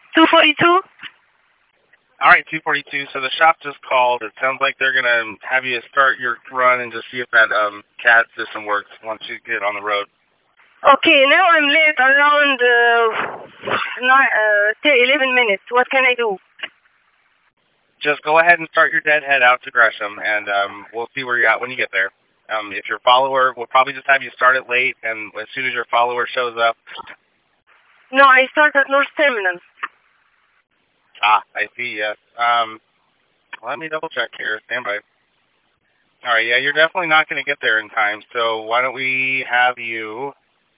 242? All right, 242. So the shop just called. It sounds like they're gonna have you start your run and just see if that CAD system works once you get on the road. Okay, now I'm late around 11 minutes. What can I do? Just go ahead and start your deadhead out to Gresham, and we'll see where you're at when you get there. If your follower, we'll probably just have you start it late, and as soon as your follower shows up. No, I start at North Terminal. Ah, I see, yes. Let me double check here. Stand by. All right, yeah, you're definitely not going to get there in time, so why don't we have you...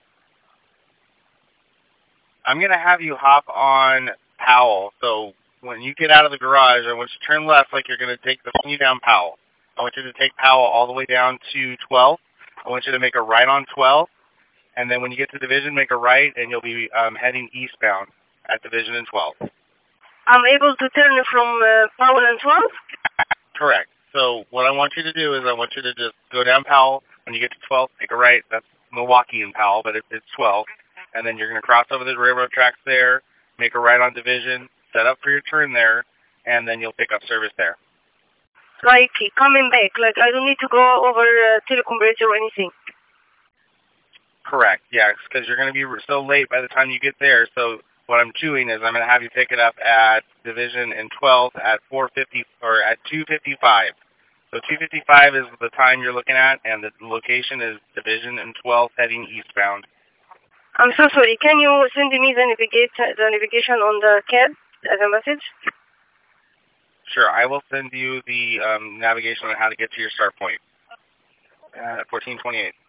I'm going to have you hop on Powell. So when you get out of the garage, I want you to turn left like you're going to take the you down Powell. I want you to take Powell all the way down to 12. I want you to make a right on 12. And then when you get to Division, make a right, and you'll be heading eastbound at Division and 12. I'm able to turn from Powell and 12? Correct. So what I want you to do is I want you to just go down Powell. When you get to 12, make a right. That's Milwaukee and Powell, but it's 12. And then you're going to cross over the railroad tracks there, make a right on Division, set up for your turn there, and then you'll pick up service there. Like coming back, like I don't need to go over Telecom Bridge or anything. Correct, yes, because you're going to be so late by the time you get there. So what I'm doing is I'm going to have you pick it up at Division and 12 at 4:50 or at 2:55. So 2:55 is the time you're looking at, and the location is Division and 12 heading eastbound. I'm so sorry. Can you send me the navigation on the CAD as a message? Sure, I will send you the navigation on how to get to your start point at 1428.